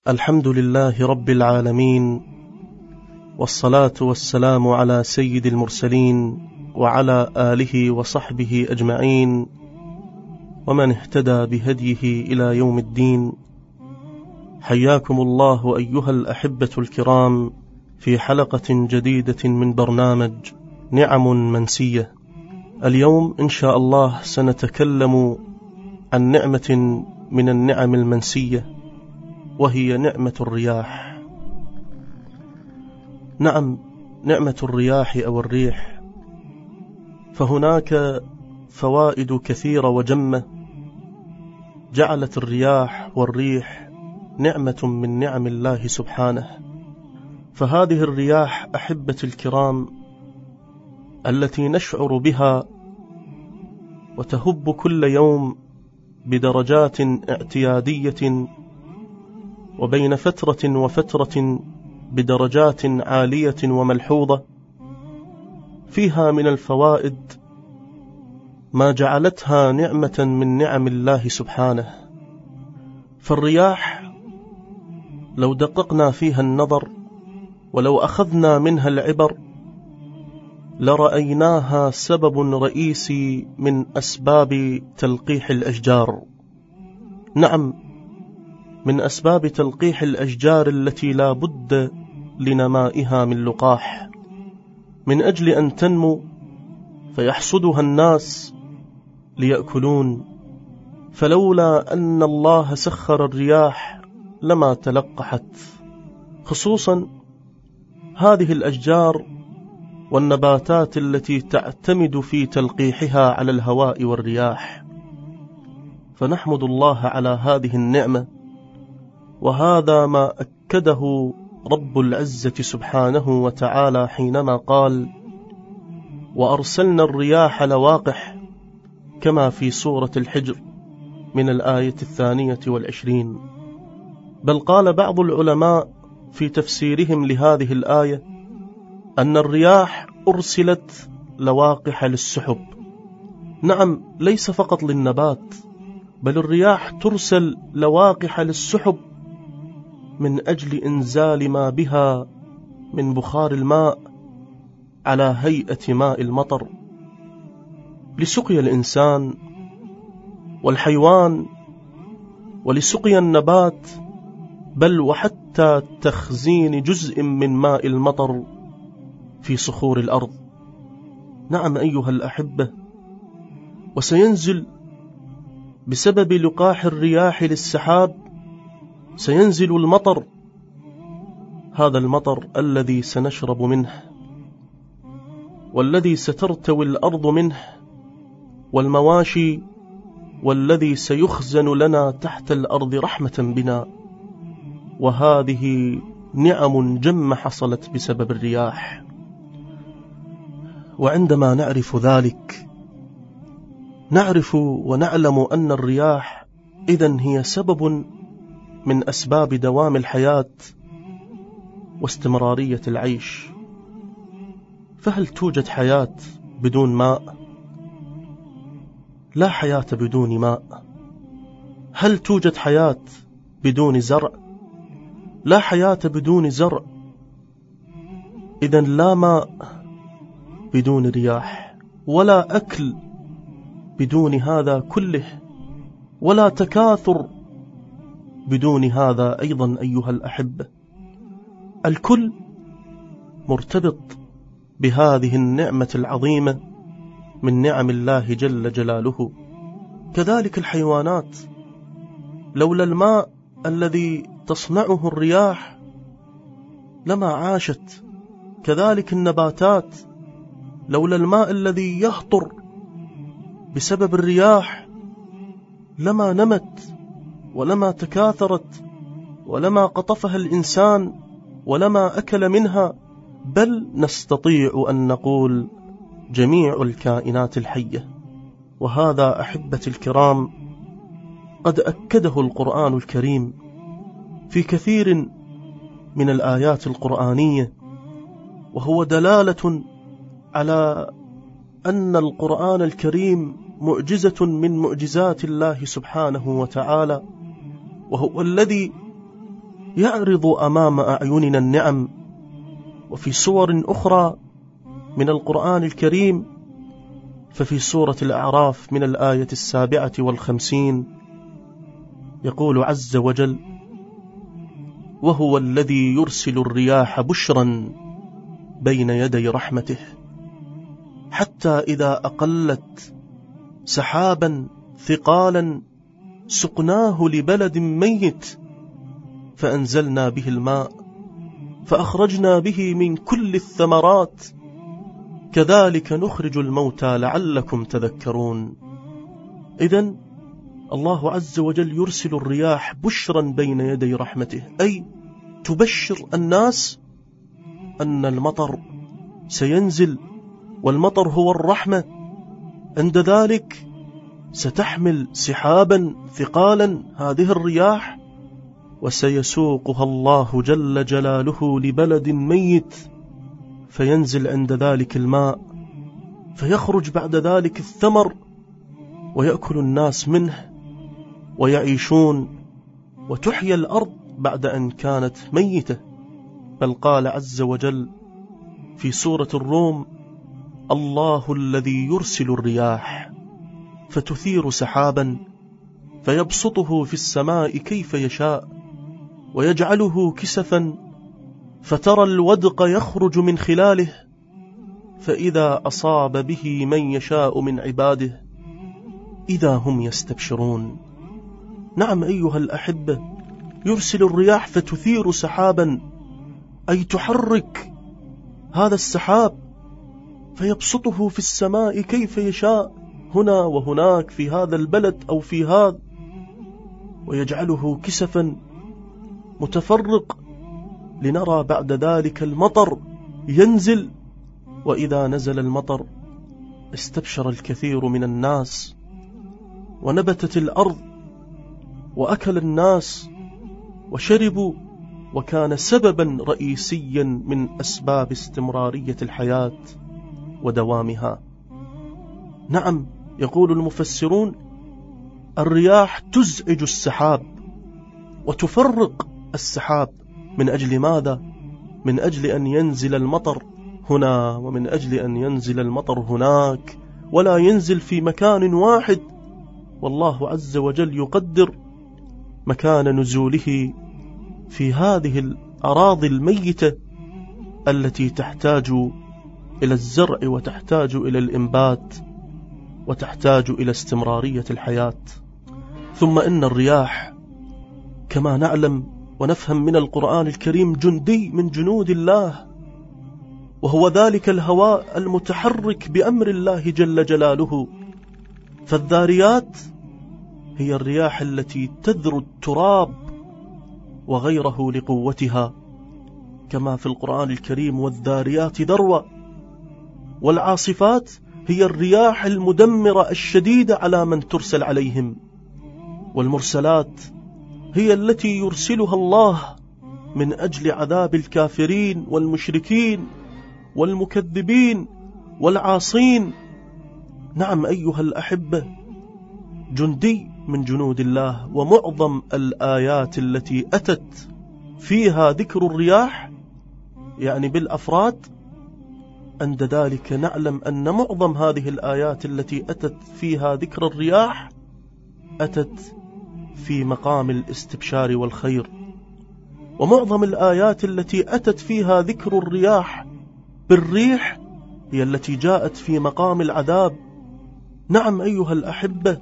الحمد لله رب العالمين، والصلاة والسلام على سيد المرسلين وعلى آله وصحبه أجمعين ومن اهتدى بهديه إلى يوم الدين. حياكم الله أيها الأحبة الكرام في حلقة جديدة من برنامج نعم منسية. اليوم إن شاء الله سنتكلم عن نعمة من النعم المنسية، وهي نعمة الرياح. نعم، نعمة الرياح أو الريح، فهناك فوائد كثيرة وجمة جعلت الرياح والريح نعمة من نعم الله سبحانه. فهذه الرياح أحبتي الكرام التي نشعر بها وتهب كل يوم بدرجات اعتيادية، وبين فترة وفترة بدرجات عالية وملحوظة، فيها من الفوائد ما جعلتها نعمة من نعم الله سبحانه. فالرياح لو دققنا فيها النظر ولو أخذنا منها العبر لرأيناها سبب رئيسي من أسباب تلقيح الأشجار. نعم، من أسباب تلقيح الأشجار التي لا بد لنمائها من لقاح من أجل أن تنمو فيحصدها الناس ليأكلون. فلولا أن الله سخر الرياح لما تلقحت، خصوصا هذه الأشجار والنباتات التي تعتمد في تلقيحها على الهواء والرياح. فنحمد الله على هذه النعمة، وهذا ما أكده رب العزة سبحانه وتعالى حينما قال: وأرسلنا الرياح لواقح، كما في سورة الحجر من الآية 22. بل قال بعض العلماء في تفسيرهم لهذه الآية أن الرياح أرسلت لواقح للسحب. نعم، ليس فقط للنبات، بل الرياح ترسل لواقح للسحب من أجل إنزال ما بها من بخار الماء على هيئة ماء المطر لسقي الإنسان والحيوان ولسقي النبات، بل وحتى تخزين جزء من ماء المطر في صخور الأرض. نعم أيها الأحبة، وسينزل بسبب لقاح الرياح للسحاب، سينزل المطر، هذا المطر الذي سنشرب منه والذي سترتوي الأرض منه، والمواشي، والذي سيخزن لنا تحت الأرض رحمة بنا. وهذه نعم جمة حصلت بسبب الرياح. وعندما نعرف ذلك نعرف ونعلم أن الرياح إذن هي سبب من أسباب دوام الحياة واستمرارية العيش. فهل توجد حياة بدون ماء؟ لا حياة بدون ماء. هل توجد حياة بدون زرع؟ لا حياة بدون زرع. إذن لا ماء بدون رياح، ولا أكل بدون هذا كله، ولا تكاثر بدون هذا أيضا أيها الأحبة. الكل مرتبط بهذه النعمة العظيمة من نعم الله جل جلاله. كذلك الحيوانات، لولا الماء الذي تصنعه الرياح لما عاشت. كذلك النباتات، لولا الماء الذي يهطر بسبب الرياح لما نمت ولما تكاثرت ولما قطفها الإنسان ولما أكل منها، بل نستطيع أن نقول جميع الكائنات الحية. وهذا أحبتي الكرام قد أكده القرآن الكريم في كثير من الآيات القرآنية، وهو دلالة على أن القرآن الكريم معجزة من معجزات الله سبحانه وتعالى، وهو الذي يعرض أمام أعيننا النعم. وفي سور أخرى من القرآن الكريم، ففي سورة الأعراف من الآية 57 يقول عز وجل: وهو الذي يرسل الرياح بشرا بين يدي رحمته حتى إذا أقلت سحابا ثقالا سقناه لبلد ميت فأنزلنا به الماء فأخرجنا به من كل الثمرات كذلك نخرج الموتى لعلكم تذكرون. إذن الله عز وجل يرسل الرياح بشرا بين يدي رحمته، أي تبشر الناس أن المطر سينزل، والمطر هو الرحمة. عند ذلك ستحمل سحابا ثقالا هذه الرياح، وسيسوقها الله جل جلاله لبلد ميت، فينزل عند ذلك الماء، فيخرج بعد ذلك الثمر، ويأكل الناس منه ويعيشون، وتحيى الأرض بعد أن كانت ميتة. بل قال عز وجل في سورة الروم: الله الذي يرسل الرياح فتثير سحابا فيبسطه في السماء كيف يشاء ويجعله كسفا فترى الودق يخرج من خلاله فإذا أصاب به من يشاء من عباده إذا هم يستبشرون. نعم أيها الأحبة، يرسل الرياح فتثير سحابا، أي تحرك هذا السحاب فيبسطه في السماء كيف يشاء هنا وهناك في هذا البلد أو في هذا، ويجعله كسفا متفرق لنرى بعد ذلك المطر ينزل. وإذا نزل المطر استبشر الكثير من الناس، ونبتت الأرض، وأكل الناس وشربوا، وكان سببا رئيسيا من أسباب استمرارية الحياة ودوامها. نعم، يقول المفسرون: الرياح تزعج السحاب وتفرق السحاب. من أجل ماذا؟ من أجل أن ينزل المطر هنا، ومن أجل أن ينزل المطر هناك، ولا ينزل في مكان واحد. والله عز وجل يقدر مكان نزوله في هذه الأراضي الميتة التي تحتاج إلى الزرع، وتحتاج إلى الإنبات، وتحتاج إلى استمرارية الحياة. ثم إن الرياح كما نعلم ونفهم من القرآن الكريم جندي من جنود الله، وهو ذلك الهواء المتحرك بأمر الله جل جلاله. فالذاريات هي الرياح التي تذر التراب وغيره لقوتها، كما في القرآن الكريم: والذاريات ذروا. والعاصفات هي الرياح المدمرة الشديدة على من ترسل عليهم. والمرسلات هي التي يرسلها الله من أجل عذاب الكافرين والمشركين والمكذبين والعاصين. نعم أيها الأحبة، جندي من جنود الله. ومعظم الآيات التي أتت فيها ذكر الرياح يعني بالأفراد، عند ذلك نعلم أن معظم هذه الآيات التي أتت فيها ذكر الرياح أتت في مقام الاستبشار والخير. ومعظم الآيات التي أتت فيها ذكر الرياح بالريح هي التي جاءت في مقام العذاب. نعم أيها الأحبة،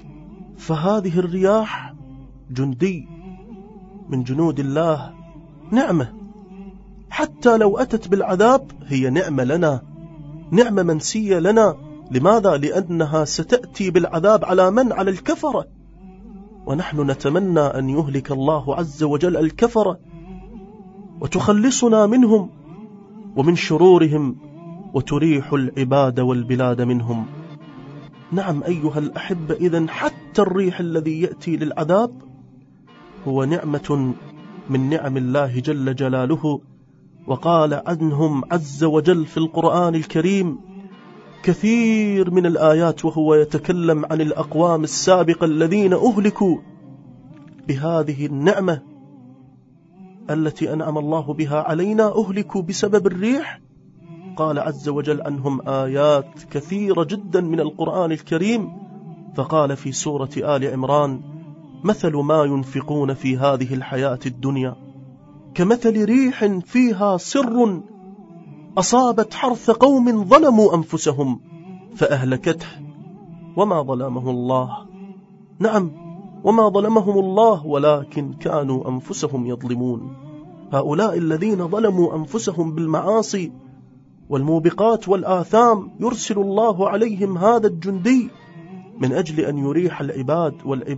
فهذه الرياح جندي من جنود الله، نعمة. حتى لو أتت بالعذاب هي نعمة لنا، نعمة منسية لنا. لماذا؟ لأنها ستأتي بالعذاب على من؟ على الكفرة، ونحن نتمنى أن يهلك الله عز وجل الكفرة وتخلصنا منهم ومن شرورهم، وتريح العباد والبلاد منهم. نعم أيها الأحبة، إذن حتى الريح الذي يأتي للعذاب هو نعمة من نعم الله جل جلاله. وقال عنهم عز وجل في القرآن الكريم كثير من الآيات وهو يتكلم عن الأقوام السابقة الذين أهلكوا بهذه النعمة. التي أنعم الله بها علينا أهلكوا بسبب الريح؟ قال عز وجل عنهم آيات كثيرة جدا من القرآن الكريم، فقال في سورة آل عمران: مثل ما ينفقون في هذه الحياة الدنيا كمثل ريح فيها سر أصابت حرث قوم ظلموا أنفسهم فأهلكته وما ظلمهم الله. نعم، وما ظلمهم الله ولكن كانوا أنفسهم يظلمون. هؤلاء الذين ظلموا أنفسهم بالمعاصي والموبقات والآثام يرسل الله عليهم هذا الجندي من أجل أن يريح العباد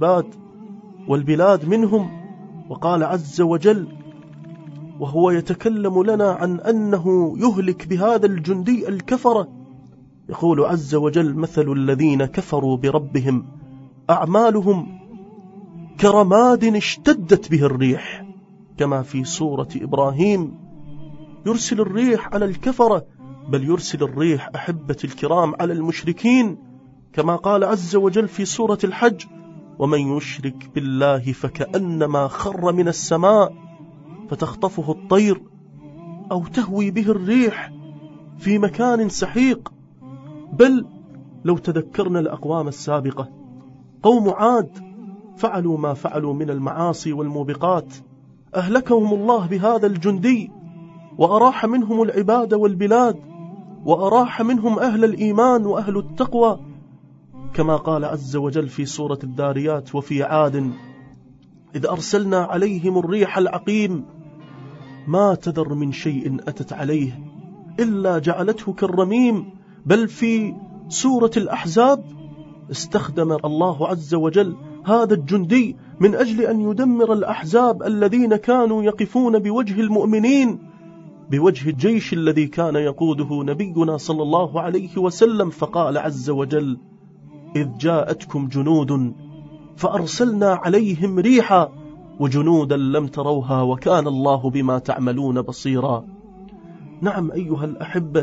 والبلاد منهم. وقال عز وجل وهو يتكلم لنا عن أنه يهلك بهذا الجندي الكفرة، يقول عز وجل: مثل الذين كفروا بربهم أعمالهم كرماد اشتدت به الريح، كما في سورة إبراهيم يرسل الريح على الكفرة، بل يرسل الريح أحبة الكرام على المشركين، كما قال عز وجل في سورة الحج: ومن يشرك بالله فكأنما خر من السماء فتخطفه الطير أو تهوي به الريح في مكان سحيق. بل لو تذكرنا الأقوام السابقة، قوم عاد فعلوا ما فعلوا من المعاصي والموبقات، أهلكهم الله بهذا الجندي، وأراح منهم العباد والبلاد، وأراح منهم أهل الإيمان وأهل التقوى، كما قال عز وجل في سورة الذاريات: وفي عاد إذ أرسلنا عليهم الريح العقيم ما تذر من شيء أتت عليه إلا جعلته كالرميم. بل في سورة الأحزاب استخدم الله عز وجل هذا الجندي من أجل أن يدمر الأحزاب الذين كانوا يقفون بوجه المؤمنين، بوجه الجيش الذي كان يقوده نبينا صلى الله عليه وسلم. فقال عز وجل: إذ جاءتكم جنود فأرسلنا عليهم ريحا وجنودا لم تروها وكان الله بما تعملون بصيرا. نعم أيها الأحبة،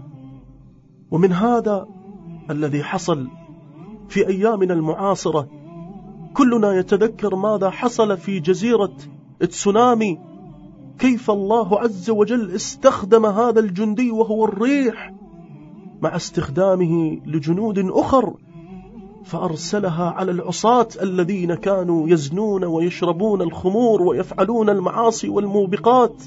ومن هذا الذي حصل في أيامنا المعاصرة كلنا يتذكر ماذا حصل في جزيرة تسونامي، كيف الله عز وجل استخدم هذا الجندي وهو الريح مع استخدامه لجنود أخر، فأرسلها على العصاة الذين كانوا يزنون ويشربون الخمور ويفعلون المعاصي والموبقات.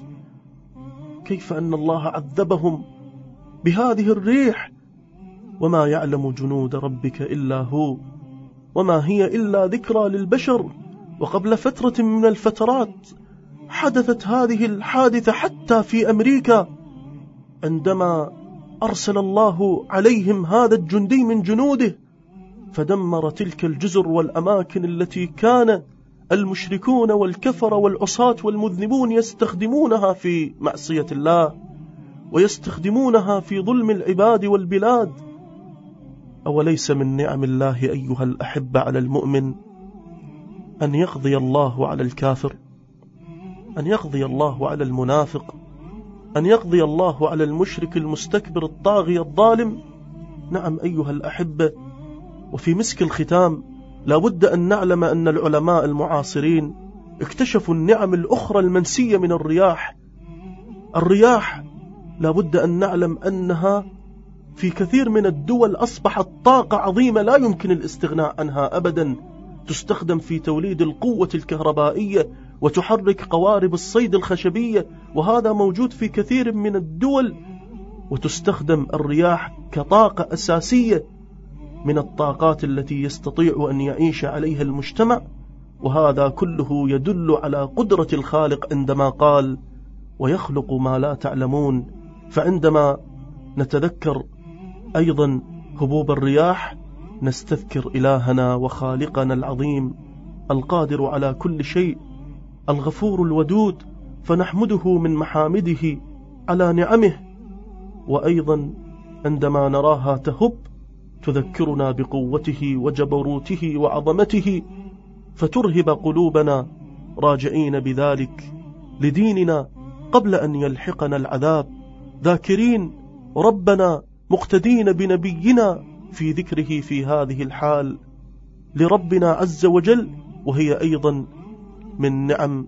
كيف أن الله عذبهم بهذه الريح، وما يعلم جنود ربك إلا هو وما هي إلا ذكرى للبشر. وقبل فترة من الفترات حدثت هذه الحادثة حتى في أمريكا، عندما أرسل الله عليهم هذا الجندي من جنوده فدمر تلك الجزر والأماكن التي كان المشركون والكفر والعصاة والمذنبون يستخدمونها في معصية الله ويستخدمونها في ظلم العباد والبلاد. أوليس من نعم الله أيها الأحبة على المؤمن أن يقضي الله على الكافر، أن يقضي الله على المنافق، أن يقضي الله على المشرك المستكبر الطاغي الظالم؟ نعم أيها الأحبة. وفي مسك الختام لا بد أن نعلم أن العلماء المعاصرين اكتشفوا النعم الأخرى المنسية من الرياح. الرياح لا بد أن نعلم أنها في كثير من الدول أصبحت طاقة عظيمة لا يمكن الاستغناء عنها أبدا، تستخدم في توليد القوة الكهربائية وتحرك قوارب الصيد الخشبية، وهذا موجود في كثير من الدول، وتستخدم الرياح كطاقة أساسية من الطاقات التي يستطيع أن يعيش عليها المجتمع. وهذا كله يدل على قدرة الخالق عندما قال: ويخلق ما لا تعلمون. فعندما نتذكر أيضا هبوب الرياح نستذكر إلهنا وخالقنا العظيم القادر على كل شيء، الغفور الودود، فنحمده من محامده على نعمه. وأيضا عندما نراها تهب تذكرنا بقوته وجبروته وعظمته، فترهب قلوبنا راجعين بذلك لديننا قبل أن يلحقنا العذاب، ذاكرين ربنا مقتدين بنبينا في ذكره في هذه الحال لربنا عز وجل. وهي أيضا من نعم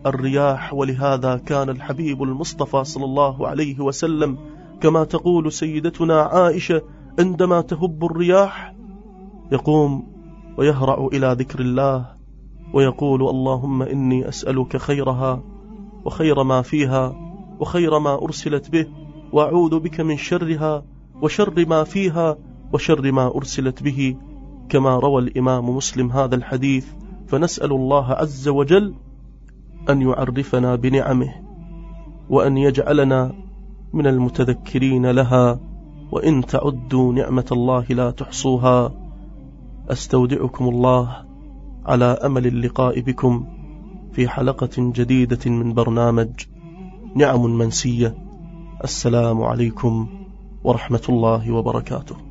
الرياح. ولهذا كان الحبيب المصطفى صلى الله عليه وسلم كما تقول سيدتنا عائشة عندما تهب الرياح يقوم ويهرع إلى ذكر الله ويقول: اللهم إني أسألك خيرها وخير ما فيها وخير ما أرسلت به، وأعوذ بك من شرها وشر ما فيها وشر ما أرسلت به، كما روى الإمام مسلم هذا الحديث. فنسأل الله عز وجل أن يعرفنا بنعمه وأن يجعلنا من المتذكرين لها، وإن تعدوا نعمة الله لا تحصوها. أستودعكم الله على أمل اللقاء بكم في حلقة جديدة من برنامج نعم منسية. السلام عليكم ورحمة الله وبركاته.